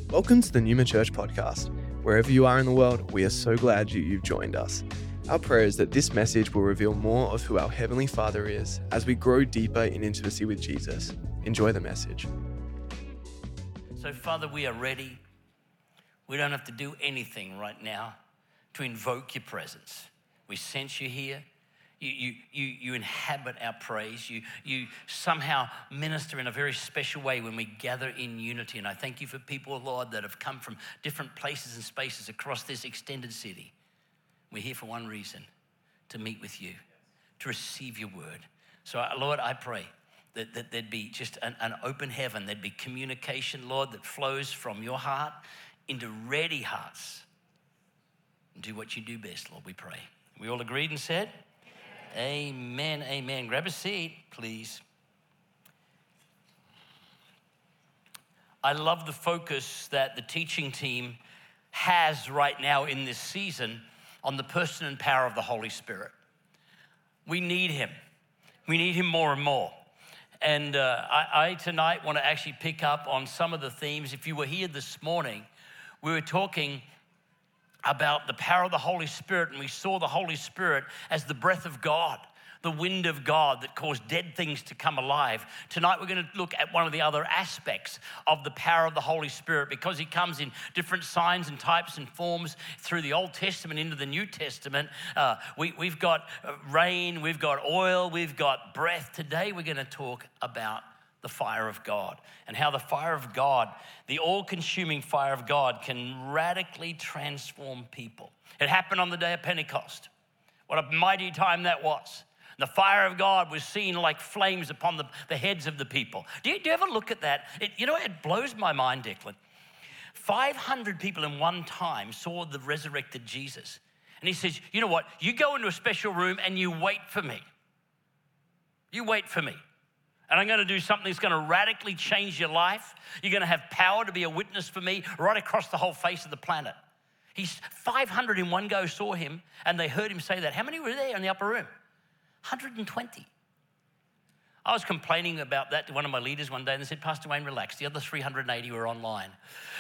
Welcome to the Numa Church podcast. Wherever you are in the world, we are so glad you've joined us. Our prayer is that this message will reveal more of who our Heavenly Father is as we grow deeper in intimacy with Jesus. Enjoy the message. So, Father, we are ready. We don't have to do anything right now to invoke your presence. We sense you here. You inhabit our praise. You somehow minister in a very special way when we gather in unity. And I thank you for people, Lord, that have come from different places and spaces across this extended city. We're here for one reason, to meet with you, to receive your word. So, Lord, I pray that there'd be just an open heaven. There'd be communication, Lord, that flows from your heart into ready hearts. And do what you do best, Lord, we pray. We all agreed and said? Amen, amen. Grab a seat, please. I love the focus that the teaching team has right now in this season on the person and power of the Holy Spirit. We need him. We need him more and more. And I tonight want to actually pick up on some of the themes. If you were here this morning, we were talking about the power of the Holy Spirit, and we saw the Holy Spirit as the breath of God, the wind of God that caused dead things to come alive. Tonight we're going to look at one of the other aspects of the power of the Holy Spirit, because he comes in different signs and types and forms through the Old Testament into the New Testament. We've got rain, we've got oil, we've got breath. Today we're going to talk about the fire of God, and how the fire of God, the all-consuming fire of God, can radically transform people. It happened on the day of Pentecost. What a mighty time that was. The fire of God was seen like flames upon the heads of the people. Do you ever look at that? It blows my mind, Declan. 500 people in one time saw the resurrected Jesus. And he says, you know what? You go into a special room and you wait for me. You wait for me. And I'm going to do something that's going to radically change your life. You're going to have power to be a witness for me right across the whole face of the planet. 500 in one go saw him, and they heard him say that. How many were there in the upper room? 120. I was complaining about that to one of my leaders one day, and they said, Pastor Wayne, relax. The other 380 were online.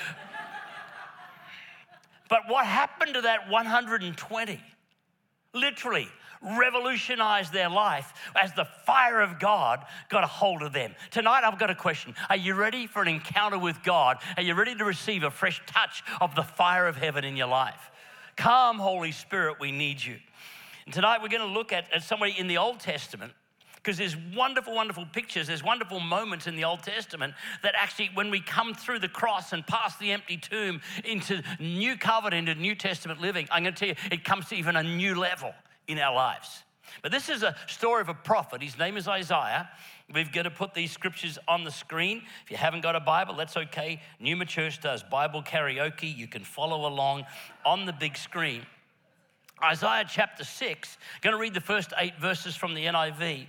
But what happened to that 120? Literally revolutionized their life as the fire of God got a hold of them. Tonight, I've got a question. Are you ready for an encounter with God? Are you ready to receive a fresh touch of the fire of heaven in your life? Come, Holy Spirit, we need you. And tonight, we're going to look at somebody in the Old Testament, because there's wonderful, wonderful pictures. There's wonderful moments in the Old Testament that actually, when we come through the cross and past the empty tomb into new covenant, into New Testament living, I'm going to tell you, it comes to even a new level in our lives. But this is a story of a prophet. His name is Isaiah. We've got to put these scriptures on the screen. If you haven't got a Bible, that's okay. Numa Church does Bible karaoke. You can follow along on the big screen. Isaiah chapter 6, going to read the first 8 verses from the NIV.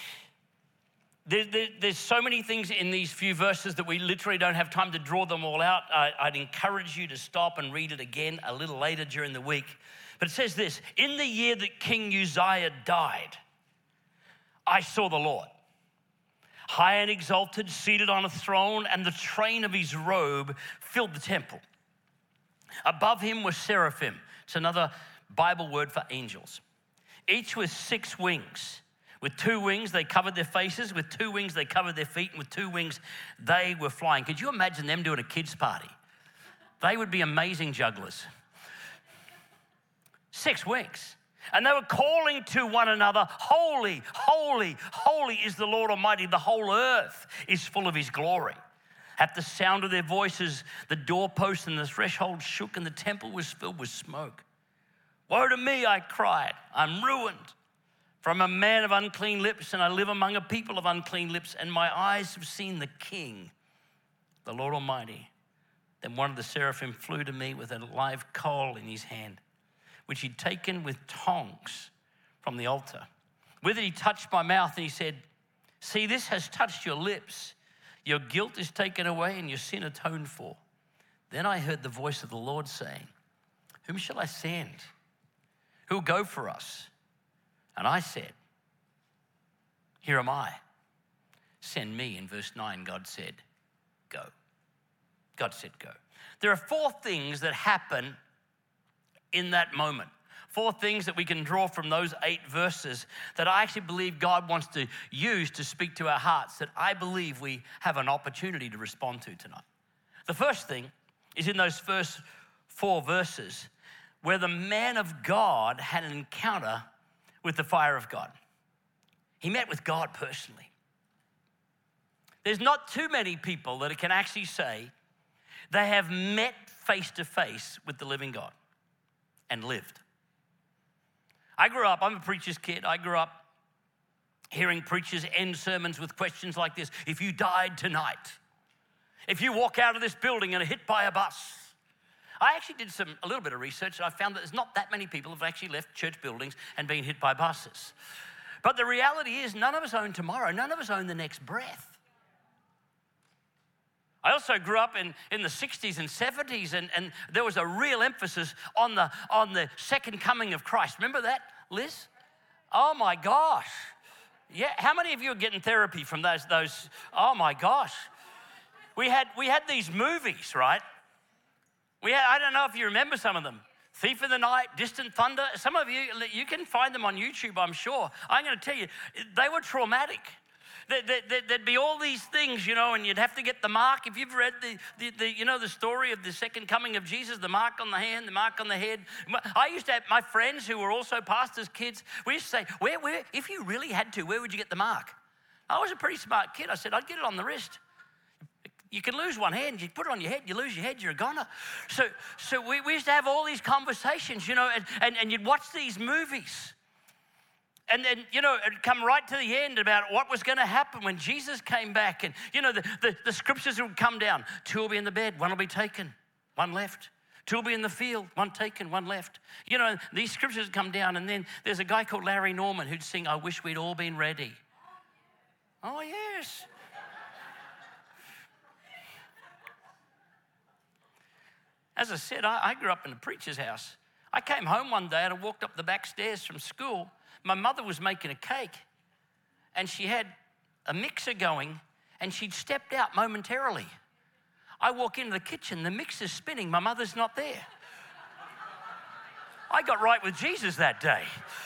There's so many things in these few verses that we literally don't have time to draw them all out. I'd encourage you to stop and read it again a little later during the week. But it says this: in the year that King Uzziah died, I saw the Lord, high and exalted, seated on a throne, and the train of his robe filled the temple. Above him were seraphim. It's another Bible word for angels. Each with 6 wings. With 2 wings, they covered their faces. With 2 wings, they covered their feet. And with 2 wings, they were flying. Could you imagine them doing a kids' party? They would be amazing jugglers. 6 wings. And they were calling to one another, holy, holy, holy is the Lord Almighty. The whole earth is full of his glory. At the sound of their voices, the doorposts and the threshold shook, and the temple was filled with smoke. Woe to me, I cried. I'm ruined. For I'm a man of unclean lips, and I live among a people of unclean lips, and my eyes have seen the King, the Lord Almighty. Then one of the seraphim flew to me with a live coal in his hand, which he'd taken with tongs from the altar. With it he touched my mouth, and he said, see, this has touched your lips. Your guilt is taken away and your sin atoned for. Then I heard the voice of the Lord saying, whom shall I send? Who will go for us? And I said, here am I. Send me. In verse 9, God said, go. God said go. There are 4 things that happen in that moment. 4 things that we can draw from those 8 verses that I actually believe God wants to use to speak to our hearts, that I believe we have an opportunity to respond to tonight. The first thing is in those first 4 verses where the man of God had an encounter with the fire of God. He met with God personally. There's not too many people that can actually say they have met face to face with the living God and lived. I'm a preacher's kid. I grew up hearing preachers end sermons with questions like this. If you died tonight, if you walk out of this building and are hit by a bus. I actually did a little bit of research, and I found that there's not that many people who have actually left church buildings and been hit by buses. But the reality is none of us own tomorrow. None of us own the next breath. I also grew up in the 60s and 70s, and there was a real emphasis on the second coming of Christ. Remember that, Liz? Oh my gosh. Yeah, how many of you are getting therapy from those? Oh my gosh. We had these movies, right? I don't know if you remember some of them. Thief in the Night, Distant Thunder. Some of you can find them on YouTube, I'm sure. I'm going to tell you, they were traumatic. There'd be all these things, and you'd have to get the mark. If you've read the story of the second coming of Jesus, the mark on the hand, the mark on the head. I used to have my friends who were also pastors' kids. We used to say, where, if you really had to, where would you get the mark? I was a pretty smart kid. I said, I'd get it on the wrist. You can lose one hand, you put it on your head, you lose your head, you're a goner. So we used to have all these conversations, and you'd watch these movies. And then, it'd come right to the end about what was going to happen when Jesus came back. And, the scriptures would come down. 2 will be in the bed, 1 will be taken, 1 left. 2 will be in the field, 1 taken, 1 left. These scriptures would come down. And then there's a guy called Larry Norman who'd sing, I wish we'd all been ready. Oh, yes. As I said, I grew up in a preacher's house. I came home one day and I walked up the back stairs from school. My mother was making a cake, and she had a mixer going, and she'd stepped out momentarily. I walk into the kitchen, the mixer's spinning, my mother's not there. I got right with Jesus that day.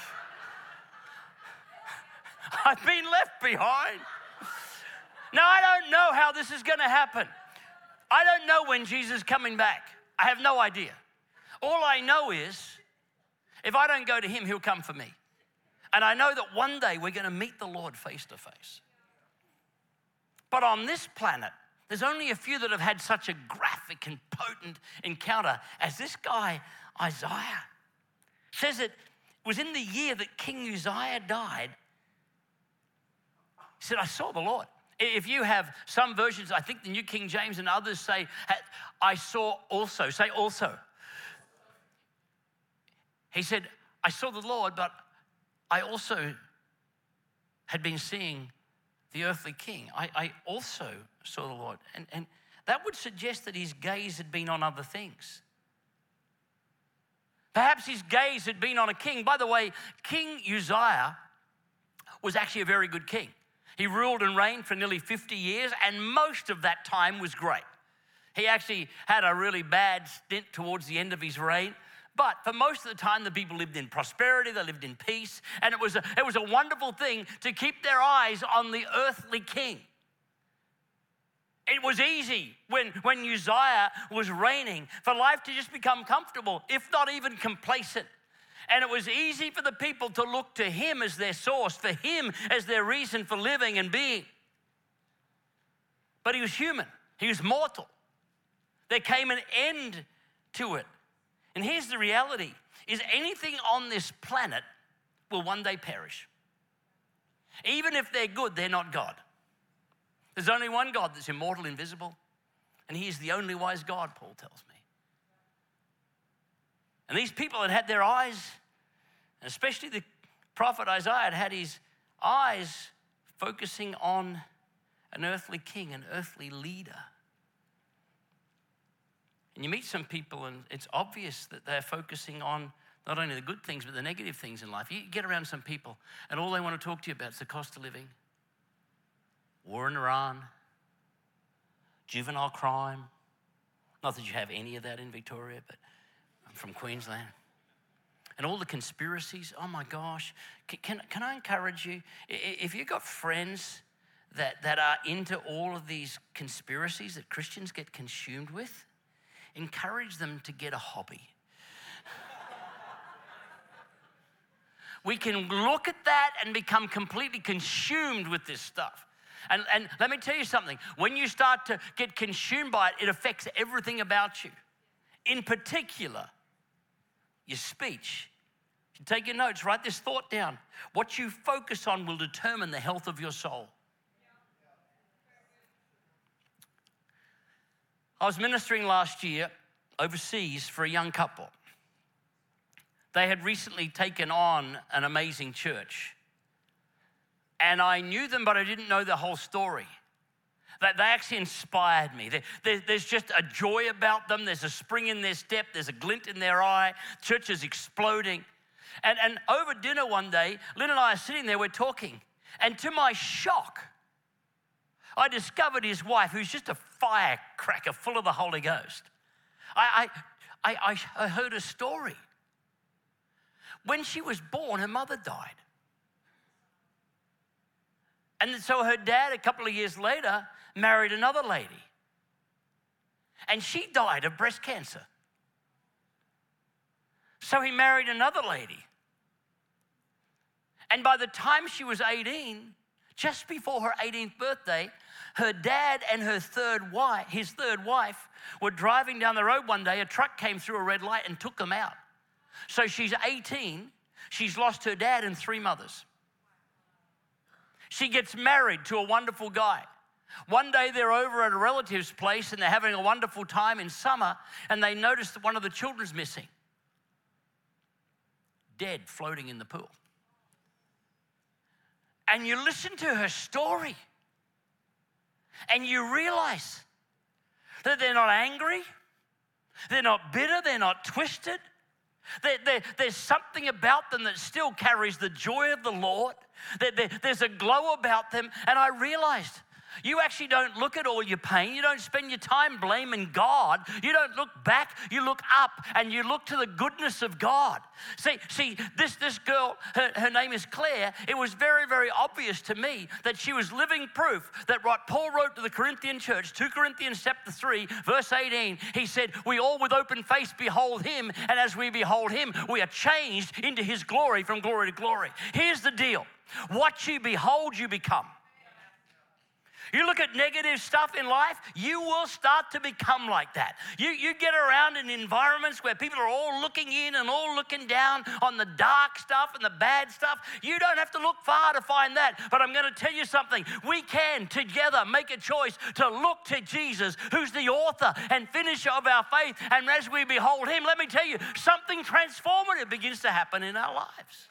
I've been left behind. Now, I don't know how this is going to happen. I don't know when Jesus is coming back. I have no idea. All I know is if I don't go to him, he'll come for me. And I know that one day we're going to meet the Lord face to face. But on this planet, there's only a few that have had such a graphic and potent encounter as this guy, Isaiah. It says it was in the year that King Uzziah died. He said, I saw the Lord. If you have some versions, I think the New King James and others say, I saw also. Say also. He said, I saw the Lord, but I also had been seeing the earthly king. I also saw the Lord. And that would suggest that his gaze had been on other things. Perhaps his gaze had been on a king. By the way, King Uzziah was actually a very good king. He ruled and reigned for nearly 50 years, and most of that time was great. He actually had a really bad stint towards the end of his reign. But for most of the time, the people lived in prosperity, they lived in peace, and it was a wonderful thing to keep their eyes on the earthly king. It was easy when Uzziah was reigning for life to just become comfortable, if not even complacent. And it was easy for the people to look to him as their source, for him as their reason for living and being. But he was human, he was mortal. There came an end to it. And here's the reality, is anything on this planet will one day perish. Even if they're good, they're not God. There's only one God that's immortal, invisible, and he is the only wise God, Paul tells me. And these people had their eyes, and especially the prophet Isaiah had his eyes focusing on an earthly king, an earthly leader. And you meet some people and it's obvious that they're focusing on not only the good things, but the negative things in life. You get around some people and all they want to talk to you about is the cost of living, war in Iran, juvenile crime, Not that you have any of that in Victoria, but I'm from Queensland. And all the conspiracies, oh my gosh. Can I encourage you, if you've got friends that are into all of these conspiracies that Christians get consumed with, encourage them to get a hobby. We can look at that and become completely consumed with this stuff. And let me tell you something. When you start to get consumed by it, it affects everything about you. In particular, your speech. If you take your notes, write this thought down. What you focus on will determine the health of your soul. I was ministering last year overseas for a young couple. They had recently taken on an amazing church. And I knew them, but I didn't know the whole story. They actually inspired me. There's just a joy about them. There's a spring in their step. There's a glint in their eye. Church is exploding. And over dinner one day, Lynn and I are sitting there, we're talking. And to my shock, I discovered his wife, who's just a firecracker full of the Holy Ghost. I heard a story. When she was born, her mother died. And so her dad, a couple of years later, married another lady. And she died of breast cancer. So he married another lady. And by the time she was 18, just before her 18th birthday, her dad and his third wife, were driving down the road one day. A truck came through a red light and took them out. So she's 18. She's lost her dad and 3 mothers. She gets married to a wonderful guy. One day they're over at a relative's place and they're having a wonderful time in summer, and they notice that one of the children's missing. Dead, floating in the pool. And you listen to her story and you realize that they're not angry, they're not bitter, they're not twisted. There's something about them that still carries the joy of the Lord. There's a glow about them. And I realized you actually don't look at all your pain. You don't spend your time blaming God. You don't look back. You look up and you look to the goodness of God. See, this girl, her name is Claire. It was very, very obvious to me that she was living proof that what Paul wrote to the Corinthian church, 2 Corinthians chapter 3, verse 18, he said, we all with open face behold him, and as we behold him, we are changed into his glory from glory to glory. Here's the deal. What you behold, you become. You look at negative stuff in life, you will start to become like that. You get around in environments where people are all looking in and all looking down on the dark stuff and the bad stuff. You don't have to look far to find that. But I'm going to tell you something. We can together make a choice to look to Jesus, who's the author and finisher of our faith. And as we behold him, let me tell you, something transformative begins to happen in our lives.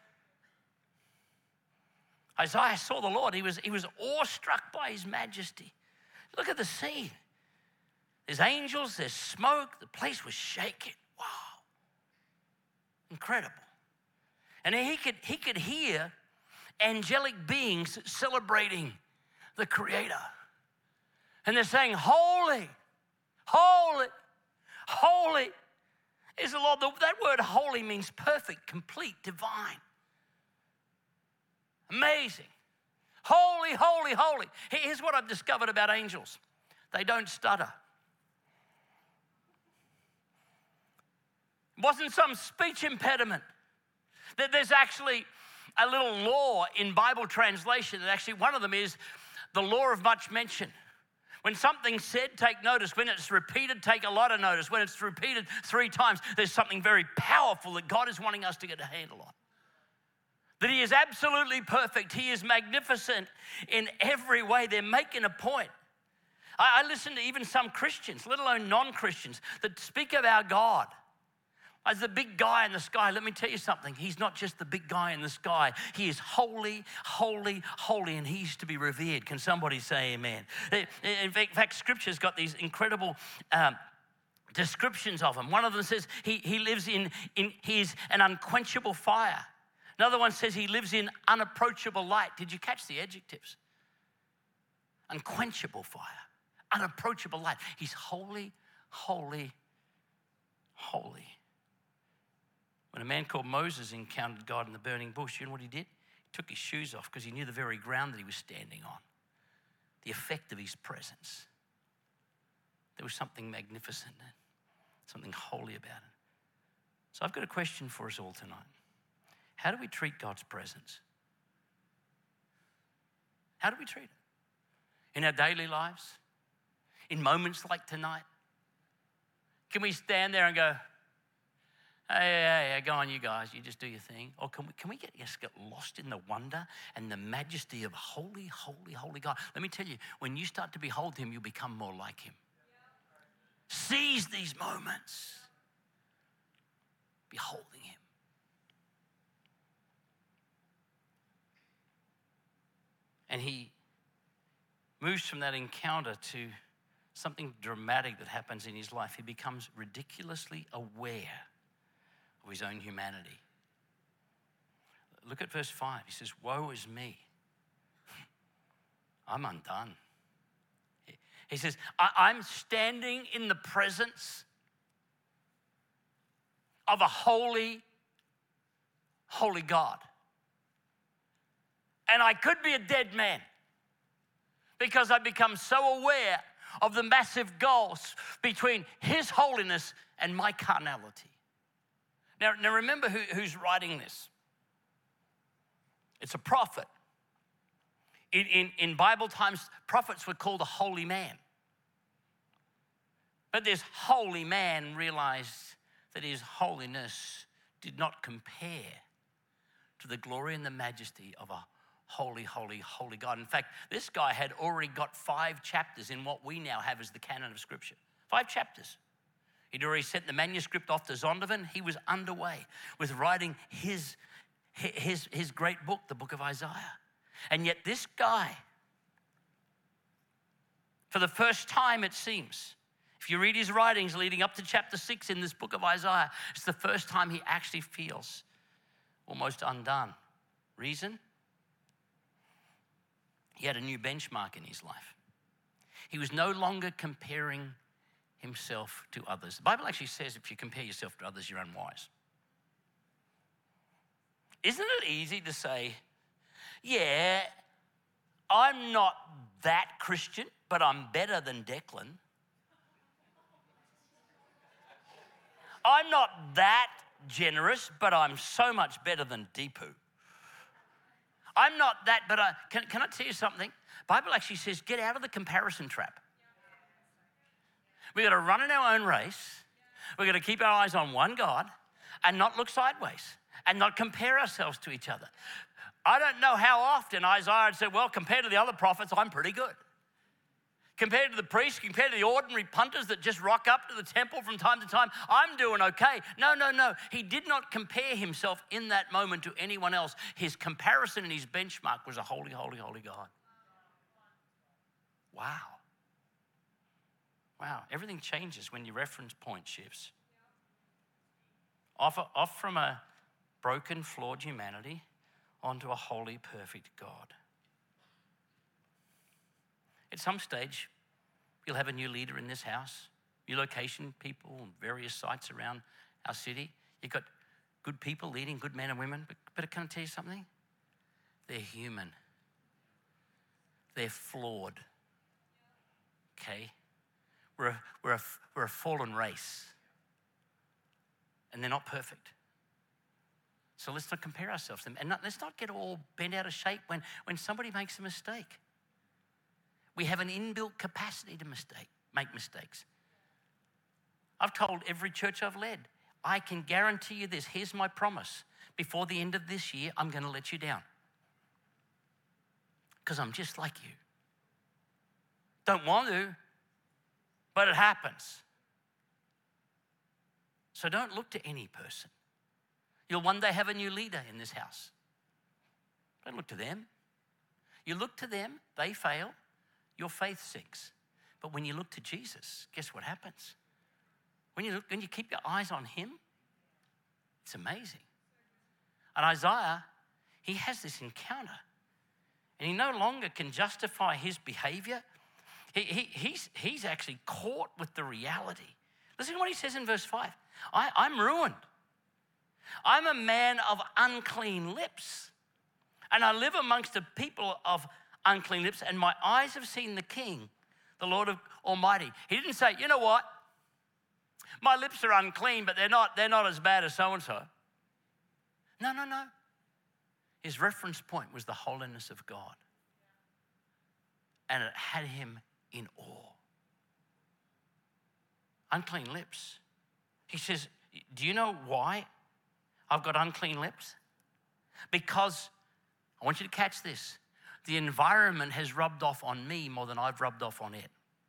Isaiah saw the Lord. He was awestruck by his majesty. Look at the scene. There's angels, there's smoke. The place was shaking. Wow. Incredible. And he could hear angelic beings celebrating the Creator. And they're saying, holy, holy, holy is the Lord. That word holy means perfect, complete, divine. Amazing. Holy, holy, holy. Here's what I've discovered about angels. They don't stutter. It wasn't some speech impediment. There's actually a little law in Bible translation, and actually one of them is the law of much mention. When something's said, take notice. When it's repeated, take a lot of notice. When it's repeated 3 times, there's something very powerful that God is wanting us to get a handle on. That he is absolutely perfect. He is magnificent in every way. They're making a point. I listen to even some Christians, let alone non-Christians, that speak of our God as the big guy in the sky. Let me tell you something. He's not just the big guy in the sky. He is holy, holy, holy, and he's to be revered. Can somebody say amen? In fact, Scripture's got these incredible descriptions of him. One of them says he lives in he's an unquenchable fire. Another one says he lives in unapproachable light. Did you catch the adjectives? Unquenchable fire, unapproachable light. He's holy, holy, holy. When a man called Moses encountered God in the burning bush, you know what he did? He took his shoes off because he knew the very ground that he was standing on, the effect of his presence. There was something magnificent, something holy about it. So I've got a question for us all tonight. How do we treat God's presence? How do we treat it? In our daily lives? In moments like tonight? Can we stand there and go, hey, go on, you guys, you just do your thing? Or can we just get lost in the wonder and the majesty of holy, holy, holy God? Let me tell you, when you start to behold him, you'll become more like him. Seize these moments, beholding him. And he moves from that encounter to something dramatic that happens in his life. He becomes ridiculously aware of his own humanity. Look at verse 5. He says, woe is me. I'm undone. He says, I'm standing in the presence of a holy, holy God. And I could be a dead man because I become so aware of the massive gulf between his holiness and my carnality. Now remember who's writing this. It's a prophet. In Bible times, prophets were called a holy man. But this holy man realized that his holiness did not compare to the glory and the majesty of a holy, holy, holy God. In fact, this guy had already got 5 chapters in what we now have as the canon of Scripture. 5 chapters. He'd already sent the manuscript off to Zondervan. He was underway with writing his great book, the book of Isaiah. And yet this guy, for the first time it seems, if you read his writings leading up to chapter 6 in this book of Isaiah, it's the first time he actually feels almost undone. Reason? He had a new benchmark in his life. He was no longer comparing himself to others. The Bible actually says if you compare yourself to others, you're unwise. Isn't it easy to say, yeah, I'm not that Christian, but I'm better than Declan. I'm not that generous, but I'm so much better than Deepu. I'm not that, but can I tell you something? The Bible actually says get out of the comparison trap. We've got to run in our own race. We've got to keep our eyes on one God and not look sideways and not compare ourselves to each other. I don't know how often Isaiah had said, well, compared to the other prophets, I'm pretty good. Compared to the priests, compared to the ordinary punters that just rock up to the temple from time to time, I'm doing okay. No. He did not compare himself in that moment to anyone else. His comparison and his benchmark was a holy, holy, holy God. Wow, everything changes when your reference point shifts. Off from a broken, flawed humanity onto a holy, perfect God. At some stage, you'll have a new leader in this house, new location people on various sites around our city. You've got good people leading, good men and women, but can I tell you something? They're human. They're flawed, okay? We're a fallen race, and they're not perfect. So let's not compare ourselves to them, and let's not get all bent out of shape when somebody makes a mistake. We have an inbuilt capacity to make mistakes. I've told every church I've led, I can guarantee you this, here's my promise. Before the end of this year, I'm going to let you down. Because I'm just like you. Don't want to, but it happens. So don't look to any person. You'll one day have a new leader in this house. Don't look to them. You look to them, they fail, your faith sinks. But when you look to Jesus, guess what happens? When you keep your eyes on him, it's amazing. And Isaiah, he has this encounter, and he no longer can justify his behavior. He's actually caught with the reality Listen to what he says in verse 5. I'm ruined. I'm a man of unclean lips, and I live amongst a people of unclean lips, and my eyes have seen the King, the Lord of Almighty. He didn't say, you know what? My lips are unclean, but they're not as bad as so-and-so. No. His reference point was the holiness of God. And it had him in awe. Unclean lips. He says, do you know why I've got unclean lips? Because, I want you to catch this, the environment has rubbed off on me more than I've rubbed off on it.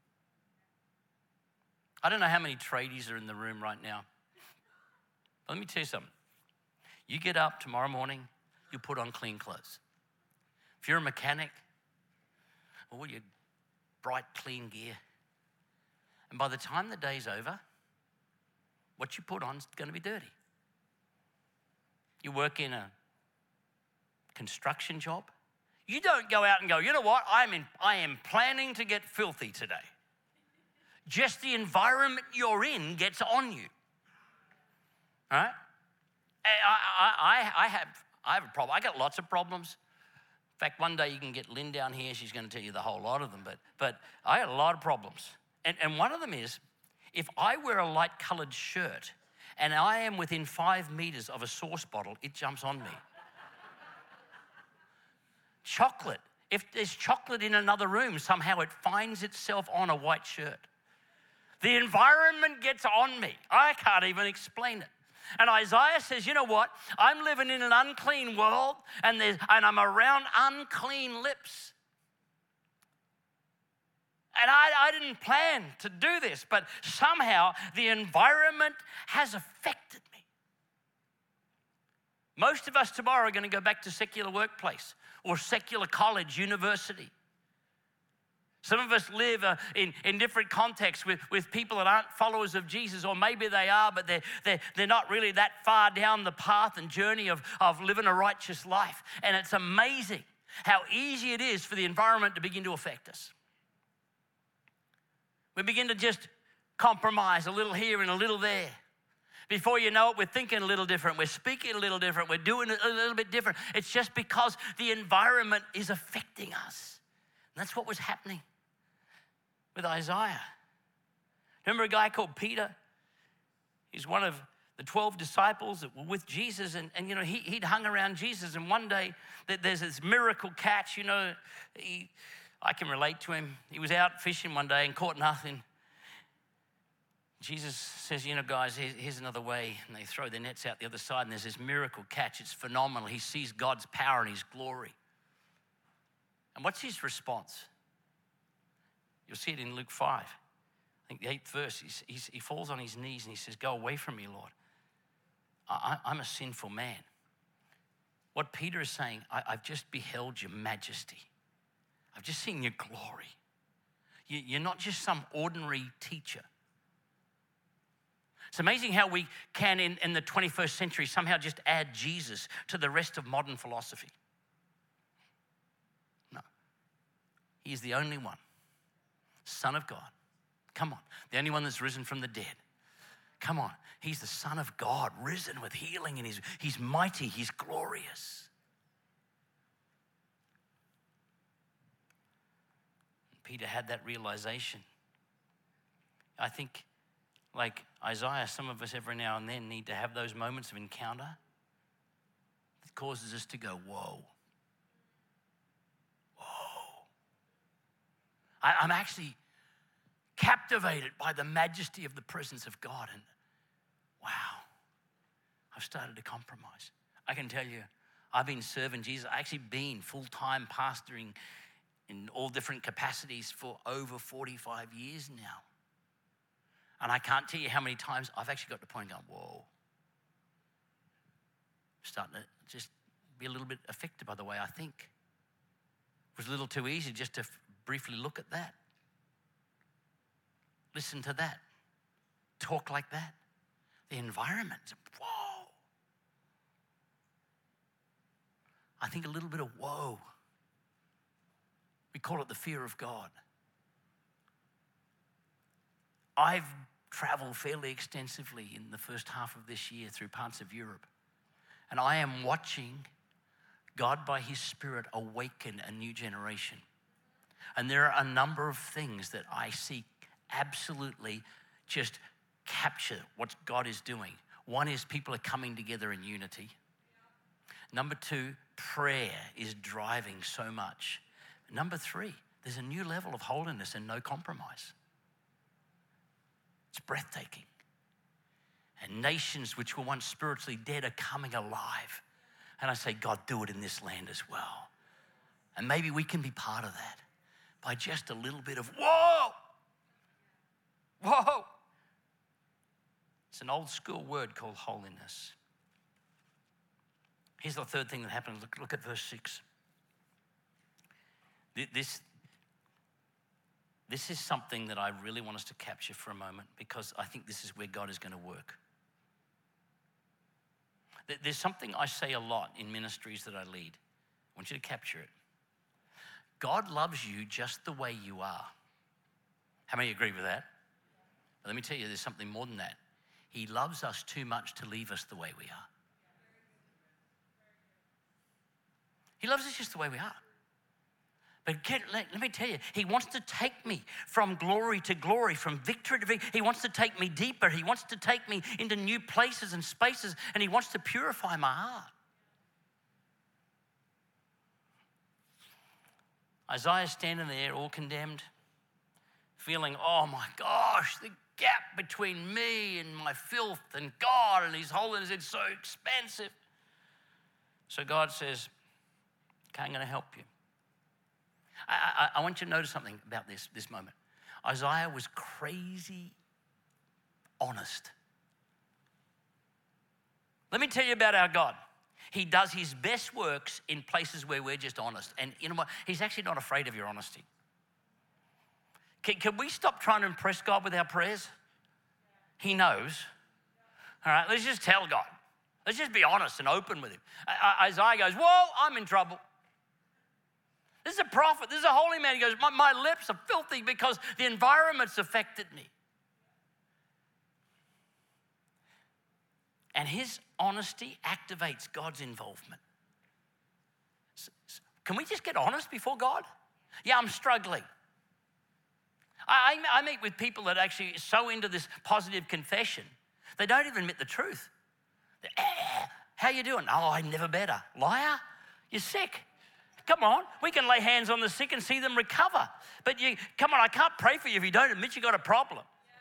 I don't know how many tradies are in the room right now. But let me tell you something. You get up tomorrow morning, you put on clean clothes. If you're a mechanic, all your bright, clean gear. And by the time the day's over, what you put on is going to be dirty. You work in a construction job. You don't go out and go, you know what, I am planning to get filthy today. Just the environment you're in gets on you. All right? I have a problem. I got lots of problems. In fact, one day you can get Lynn down here. She's going to tell you the whole lot of them. But I got a lot of problems. And one of them is, if I wear a light-colored shirt and I am within 5 meters of a sauce bottle, it jumps on me. Chocolate. If there's chocolate in another room, somehow it finds itself on a white shirt. The environment gets on me. I can't even explain it. And Isaiah says, you know what? I'm living in an unclean world, and I'm around unclean lips. And I didn't plan to do this, but somehow the environment has affected me. Most of us tomorrow are going to go back to secular workplace or secular college, university. Some of us live in different contexts with people that aren't followers of Jesus, or maybe they are, but they're not really that far down the path and journey of living a righteous life. And it's amazing how easy it is for the environment to begin to affect us. We begin to just compromise a little here and a little there. Before you know it, we're thinking a little different. We're speaking a little different. We're doing it a little bit different. It's just because the environment is affecting us. And that's what was happening with Isaiah. Remember a guy called Peter? He's one of the 12 disciples that were with Jesus, and you know, he'd hung around Jesus, and one day there's this miracle catch, you know, I can relate to him. He was out fishing one day and caught nothing. Jesus says, you know, guys, here's another way, and they throw their nets out the other side, and there's this miracle catch. It's phenomenal. He sees God's power and his glory. And what's his response? You'll see it in Luke 5. I think the 8th verse, he falls on his knees and he says, go away from me, Lord. I'm a sinful man. What Peter is saying, I've just beheld your majesty. I've just seen your glory. You're not just some ordinary teacher. It's amazing how we can, in the 21st century, somehow just add Jesus to the rest of modern philosophy. No. He is the only one. Son of God. Come on. The only one that's risen from the dead. Come on. He's the Son of God, risen with healing, and he's mighty. He's glorious. Peter had that realization. I think, like Isaiah, some of us every now and then need to have those moments of encounter that causes us to go, whoa. Whoa. I'm actually captivated by the majesty of the presence of God, and wow, I've started to compromise. I can tell you, I've been serving Jesus. I've actually been full-time pastoring in all different capacities for over 45 years now. And I can't tell you how many times I've actually got to the point going, whoa. Starting to just be a little bit affected by the way I think. It was a little too easy just to briefly look at that. Listen to that. Talk like that. The environment, whoa. I think a little bit of whoa. We call it the fear of God. I've travel fairly extensively in the first half of this year through parts of Europe. And I am watching God by his Spirit awaken a new generation. And there are a number of things that I see absolutely just capture what God is doing. One is people are coming together in unity. Number two, prayer is driving so much. Number three, there's a new level of holiness and no compromise. It's breathtaking. And nations which were once spiritually dead are coming alive. And I say, God, do it in this land as well. And maybe we can be part of that by just a little bit of whoa. Whoa. It's an old school word called holiness. Here's the third thing that happens. Look at verse 6. This is something that I really want us to capture for a moment, because I think this is where God is going to work. There's something I say a lot in ministries that I lead. I want you to capture it. God loves you just the way you are. How many agree with that? But let me tell you, there's something more than that. He loves us too much to leave us the way we are. He loves us just the way we are. But let me tell you, he wants to take me from glory to glory, from victory to victory. He wants to take me deeper. He wants to take me into new places and spaces, and he wants to purify my heart. Isaiah's standing there all condemned, feeling, oh my gosh, the gap between me and my filth and God and his holiness is so expansive. So God says, okay, I'm going to help you. I want you to notice something about this moment. Isaiah was crazy honest. Let me tell you about our God. He does his best works in places where we're just honest. And you know what? He's actually not afraid of your honesty. Can we stop trying to impress God with our prayers? He knows. All right, let's just tell God. Let's just be honest and open with him. Isaiah goes, whoa, I'm in trouble. This is a prophet. This is a holy man. He goes, my lips are filthy because the environment's affected me. And his honesty activates God's involvement. Can we just get honest before God? Yeah, I'm struggling. I meet with people that actually are so into this positive confession, they don't even admit the truth. How you doing? Oh, I'm never better. Liar, you're sick. Come on, we can lay hands on the sick and see them recover. But come on, I can't pray for you if you don't admit you got a problem.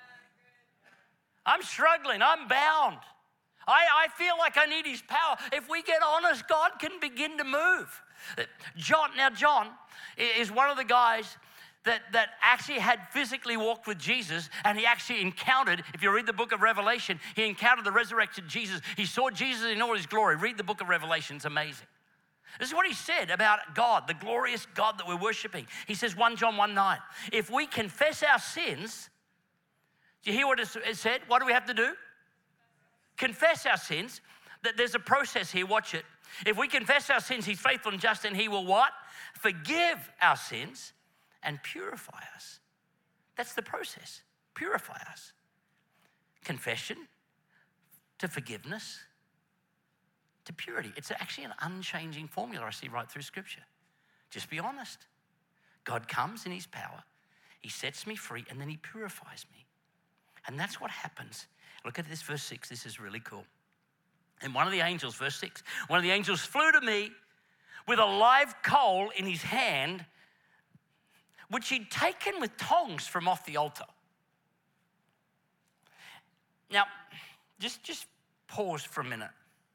I'm struggling, I'm bound. I feel like I need his power. If we get honest, God can begin to move. John is one of the guys that actually had physically walked with Jesus, and he actually encountered, if you read the book of Revelation, he encountered the resurrected Jesus. He saw Jesus in all his glory. Read the book of Revelation, it's amazing. This is what he said about God, the glorious God that we're worshiping. He says, 1 John 1:9, if we confess our sins, do you hear what it said? What do we have to do? Confess our sins. That there's a process here, watch it. If we confess our sins, he's faithful and just, and he will what? Forgive our sins and purify us. That's the process, purify us. Confession to forgiveness to purity. It's actually an unchanging formula I see right through Scripture. Just be honest. God comes in his power, he sets me free, and then he purifies me. And that's what happens. Look at this, verse 6. This is really cool. And one of the angels, verse 6, one of the angels flew to me with a live coal in his hand, which he'd taken with tongs from off the altar. Now, just pause for a minute.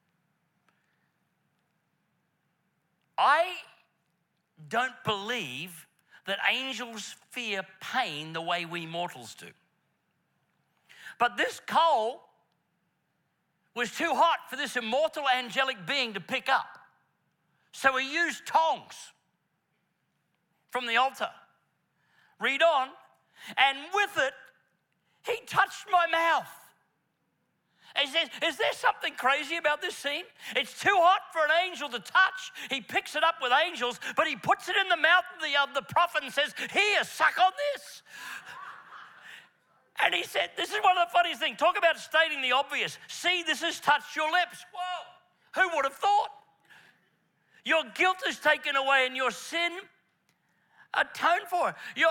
I don't believe that angels fear pain the way we mortals do. But this coal was too hot for this immortal angelic being to pick up. So he used tongs from the altar. Read on. And with it, he touched my mouth. And he says, is there something crazy about this scene? It's too hot for an angel to touch. He picks it up with angels, but he puts it in the mouth of the prophet and says, here, suck on this. And he said, this is one of the funniest things. Talk about stating the obvious. See, this has touched your lips. Whoa, who would have thought? Your guilt is taken away and your sin atoned for.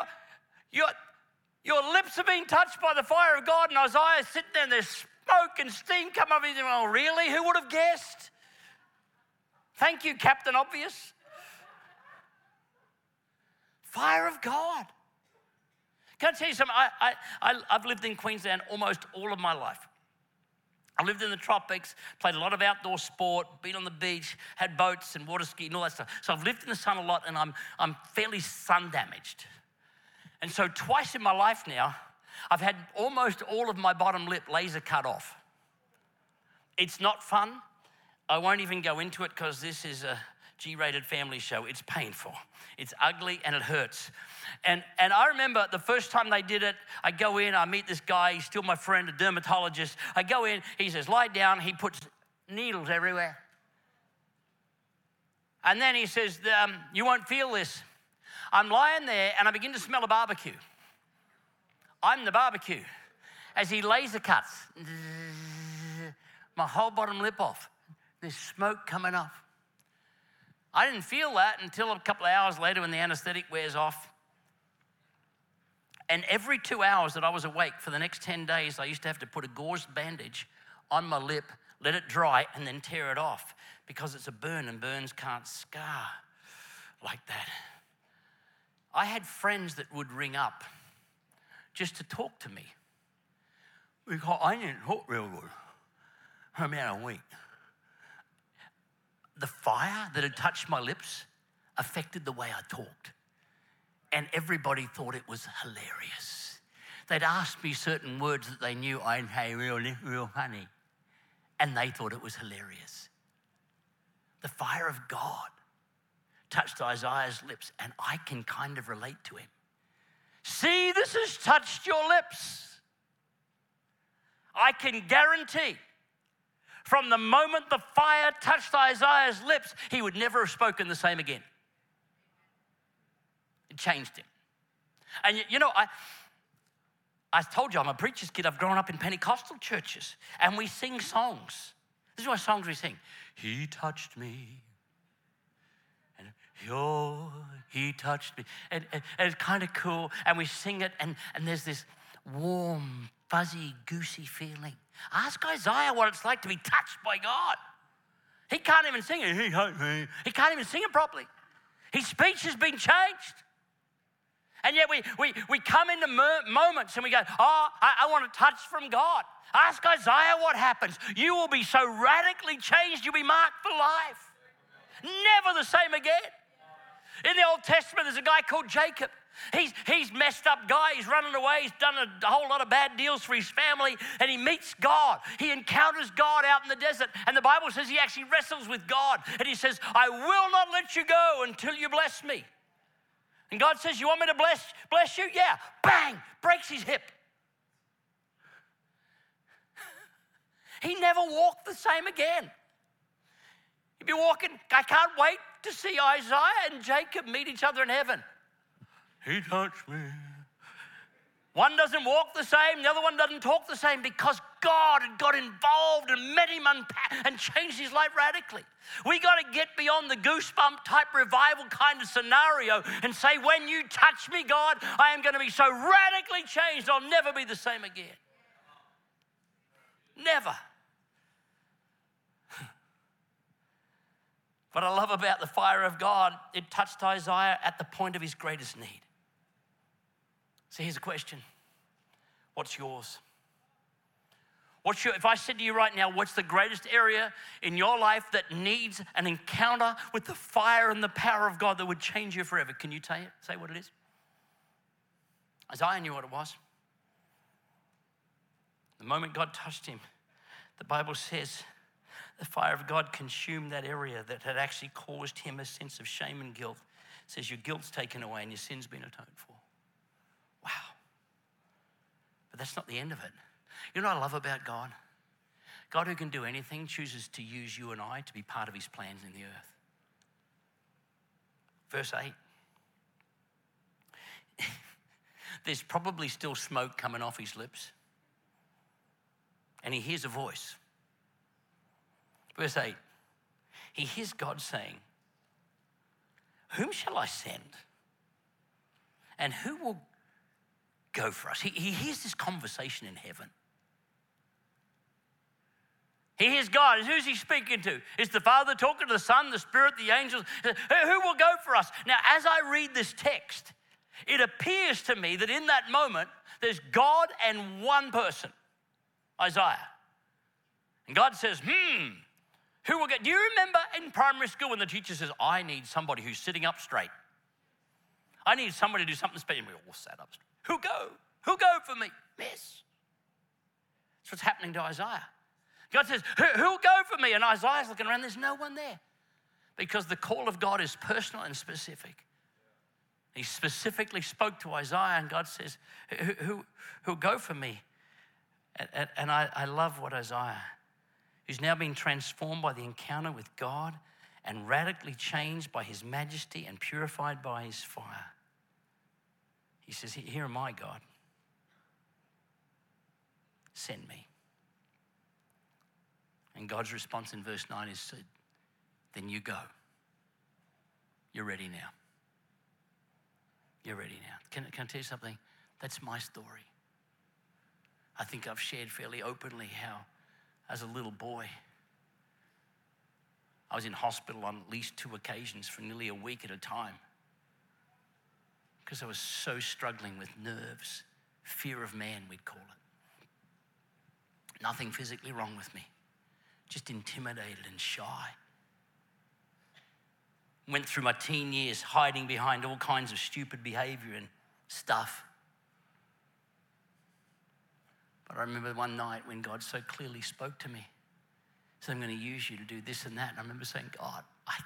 Your lips are being touched by the fire of God, and Isaiah's sitting there and there's smoke and steam come up. He's thinking, oh, really? Who would have guessed? Thank you, Captain Obvious. Fire of God. Can I tell you something? I've lived in Queensland almost all of my life. I lived in the tropics, played a lot of outdoor sport, been on the beach, had boats and water ski and all that stuff. So I've lived in the sun a lot, and I'm fairly sun damaged. And so twice in my life now, I've had almost all of my bottom lip laser cut off. It's not fun. I won't even go into it because this is a G-rated family show. It's painful. It's ugly and it hurts. And I remember the first time they did it, I go in, I meet this guy, he's still my friend, a dermatologist. I go in, he says, lie down. He puts needles everywhere. And then he says, you won't feel this. I'm lying there and I begin to smell a barbecue. I'm the barbecue. As he laser cuts, my whole bottom lip off. There's smoke coming off. I didn't feel that until a couple of hours later when the anesthetic wears off. And every 2 hours that I was awake for the next 10 days, I used to have to put a gauze bandage on my lip, let it dry, and then tear it off because it's a burn and burns can't scar like that. I had friends that would ring up just to talk to me. Because I didn't talk real good for about a week. The fire that had touched my lips affected the way I talked. And everybody thought it was hilarious. They'd ask me certain words that they knew I'd say real funny. And they thought it was hilarious. The fire of God touched Isaiah's lips, and I can kind of relate to him. See, this has touched your lips. I can guarantee from the moment the fire touched Isaiah's lips, he would never have spoken the same again. It changed him. And you know, I told you I'm a preacher's kid. I've grown up in Pentecostal churches, and we sing songs. This is what songs we sing. He touched me. And he touched me. And it's kind of cool. And we sing it, and there's this warm, fuzzy, goosey feeling. Ask Isaiah what it's like to be touched by God. He can't even sing it. He touched me. He can't even sing it properly. His speech has been changed. And yet we come into moments and we go, oh, I want a touch from God. Ask Isaiah what happens. You will be so radically changed, you'll be marked for life. Never the same again. In the Old Testament, there's a guy called Jacob. He's messed up guy. He's running away. He's done a whole lot of bad deals for his family, and he meets God. He encounters God out in the desert, and the Bible says he actually wrestles with God, and he says, I will not let you go until you bless me. And God says, you want me to bless you? Yeah. Bang, breaks his hip. He never walked the same again. He'd be walking, I can't wait to see Isaiah and Jacob meet each other in heaven. He touched me. One doesn't walk the same, the other one doesn't talk the same because God had got involved and met him and changed his life radically. We got to get beyond the goosebump type revival kind of scenario and say, when you touch me, God, I am going to be so radically changed, I'll never be the same again. Never. What I love about the fire of God, it touched Isaiah at the point of his greatest need. So here's a question. What's yours? If I said to you right now, what's the greatest area in your life that needs an encounter with the fire and the power of God that would change you forever? Can you say what it is? Isaiah knew what it was. The moment God touched him, the Bible says the fire of God consumed that area that had actually caused him a sense of shame and guilt. It says your guilt's taken away and your sin's been atoned for. Wow. But that's not the end of it. You know what I love about God? God, who can do anything, chooses to use you and I to be part of his plans in the earth. Verse 8. there's probably still smoke coming off his lips. And he hears a voice. Verse 8, he hears God saying, whom shall I send? And who will go for us? He hears this conversation in heaven. He hears God. And who's he speaking to? Is the Father talking to the Son, the Spirit, the angels? Who will go for us? Now, as I read this text, it appears to me that in that moment, there's God and one person, Isaiah. And God says, who will go? Do you remember in primary school when the teacher says, I need somebody who's sitting up straight? I need somebody to do something special. We all sat up straight. Who go? Who go for me? Miss. That's what's happening to Isaiah. God says, who'll go for me? And Isaiah's looking around, there's no one there. Because the call of God is personal and specific. He specifically spoke to Isaiah, and God says, who'll go for me? And I love what Isaiah, who's now been transformed by the encounter with God and radically changed by his majesty and purified by his fire. He says, here am I, God. Send me. And God's response in verse 9 is, then you go. You're ready now. You're ready now. Can I tell you something? That's my story. I think I've shared fairly openly how, as a little boy, I was in hospital on at least 2 occasions for nearly a week at a time because I was so struggling with nerves, fear of man, we'd call it. Nothing physically wrong with me, just intimidated and shy. Went through my teen years hiding behind all kinds of stupid behavior and stuff. But I remember one night when God so clearly spoke to me. So I'm going to use you to do this and that. And I remember saying, God, I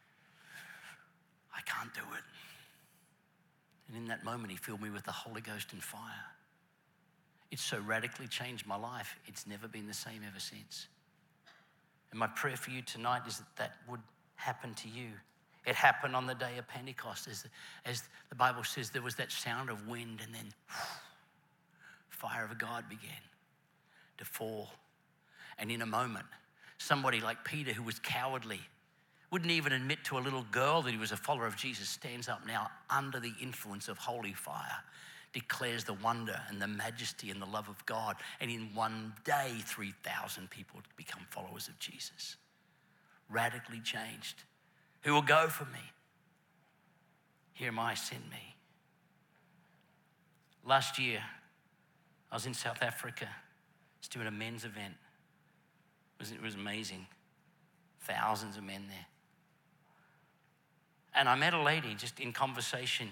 can't do it. And in that moment, he filled me with the Holy Ghost and fire. It so radically changed my life. It's never been the same ever since. And my prayer for you tonight is that would happen to you. It happened on the day of Pentecost. As the Bible says, there was that sound of wind, and then fire of God began to fall. And in a moment, somebody like Peter, who was cowardly, wouldn't even admit to a little girl that he was a follower of Jesus, stands up now under the influence of holy fire, declares the wonder and the majesty and the love of God. And in one day, 3,000 people become followers of Jesus. Radically changed. Who will go for me? Here am I, send me. Last year, I was in South Africa. I was doing a men's event. It was amazing. Thousands of men there. And I met a lady just in conversation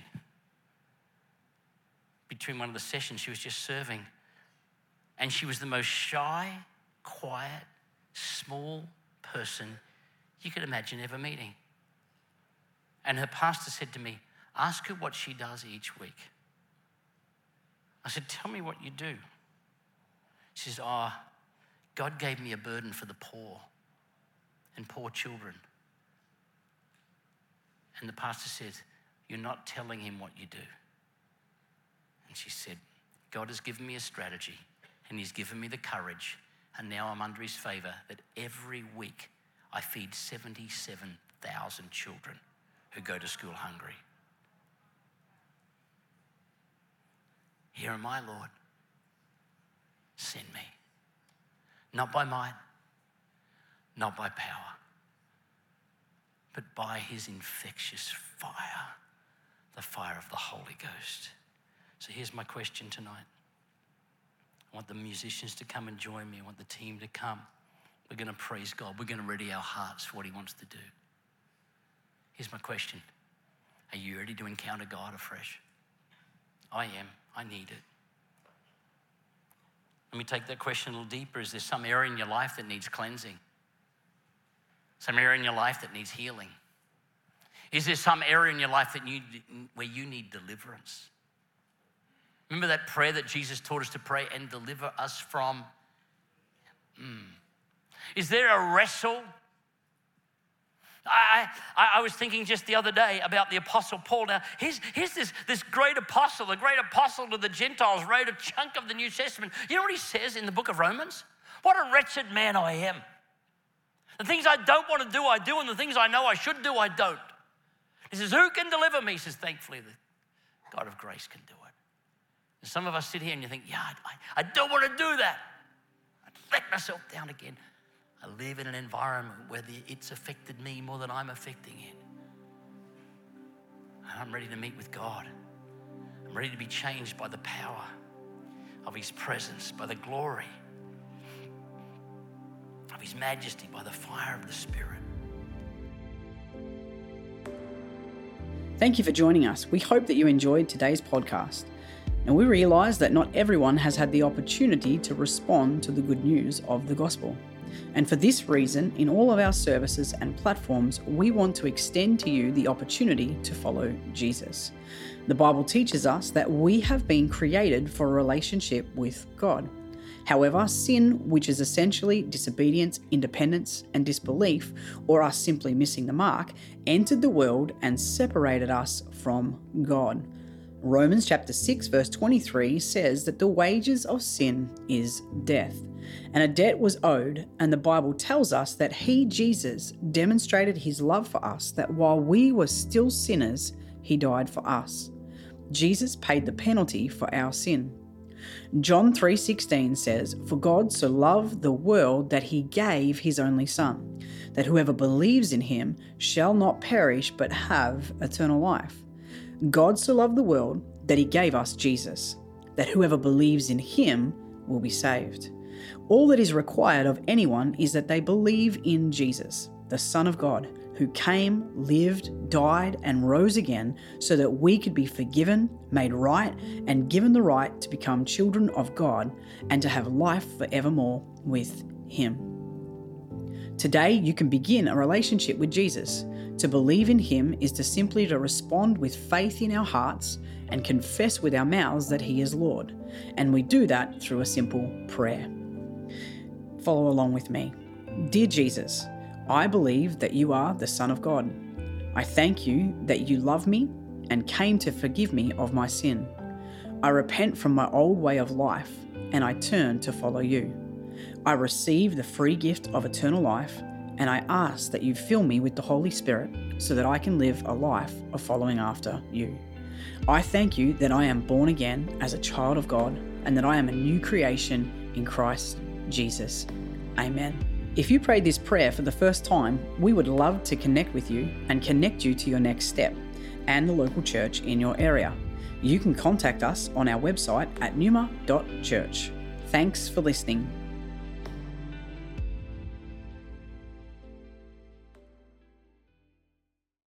between one of the sessions. She was just serving. And she was the most shy, quiet, small person you could imagine ever meeting. And her pastor said to me, ask her what she does each week. I said, tell me what you do. She says, God gave me a burden for the poor and poor children. And the pastor said, you're not telling him what you do. And she said, God has given me a strategy and he's given me the courage, and now I'm under his favor that every week I feed 77,000 children who go to school hungry. Here am I, Lord. Send me. Not by might, not by power, but by his infectious fire, the fire of the Holy Ghost. So here's my question tonight. I want the musicians to come and join me. I want the team to come. We're going to praise God. We're going to ready our hearts for what he wants to do. Here's my question. Are you ready to encounter God afresh? I am. I need it. Let me take that question a little deeper. Is there some area in your life that needs cleansing? Some area in your life that needs healing? Is there some area in your life where you need deliverance? Remember that prayer that Jesus taught us to pray, and deliver us from? Is there a wrestle I was thinking just the other day about the Apostle Paul. Now, here's this great apostle, the great apostle to the Gentiles, wrote a chunk of the New Testament. You know what he says in the book of Romans? What a wretched man I am. The things I don't want to do, I do, and the things I know I should do, I don't. He says, who can deliver me? He says, thankfully, the God of grace can do it. And some of us sit here and you think, yeah, I don't want to do that. I'd let myself down again. I live in an environment where it's affected me more than I'm affecting it. And I'm ready to meet with God. I'm ready to be changed by the power of His presence, by the glory of His majesty, by the fire of the Spirit. Thank you for joining us. We hope that you enjoyed today's podcast. And we realize that not everyone has had the opportunity to respond to the good news of the gospel. And for this reason, in all of our services and platforms, we want to extend to you the opportunity to follow Jesus. The Bible teaches us that we have been created for a relationship with God. However, sin, which is essentially disobedience, independence, and disbelief, or us simply missing the mark, entered the world and separated us from God. Romans chapter 6 verse 23 says that the wages of sin is death, and a debt was owed, and the Bible tells us that He, Jesus, demonstrated His love for us, that while we were still sinners, He died for us. Jesus paid the penalty for our sin. John 3:16 says, "For God so loved the world that He gave His only Son, that whoever believes in Him shall not perish but have eternal life." God so loved the world that He gave us Jesus, that whoever believes in Him will be saved. All that is required of anyone is that they believe in Jesus, the Son of God, who came, lived, died, and rose again so that we could be forgiven, made right, and given the right to become children of God and to have life forevermore with Him. Today, you can begin a relationship with Jesus. To believe in Him is to simply respond with faith in our hearts and confess with our mouths that He is Lord. And we do that through a simple prayer. Follow along with me. Dear Jesus, I believe that You are the Son of God. I thank You that You love me and came to forgive me of my sin. I repent from my old way of life and I turn to follow You. I receive the free gift of eternal life, and I ask that You fill me with the Holy Spirit so that I can live a life of following after You. I thank You that I am born again as a child of God and that I am a new creation in Christ Jesus. Amen. If you prayed this prayer for the first time, we would love to connect with you and connect you to your next step and the local church in your area. You can contact us on our website at numa.church. Thanks for listening.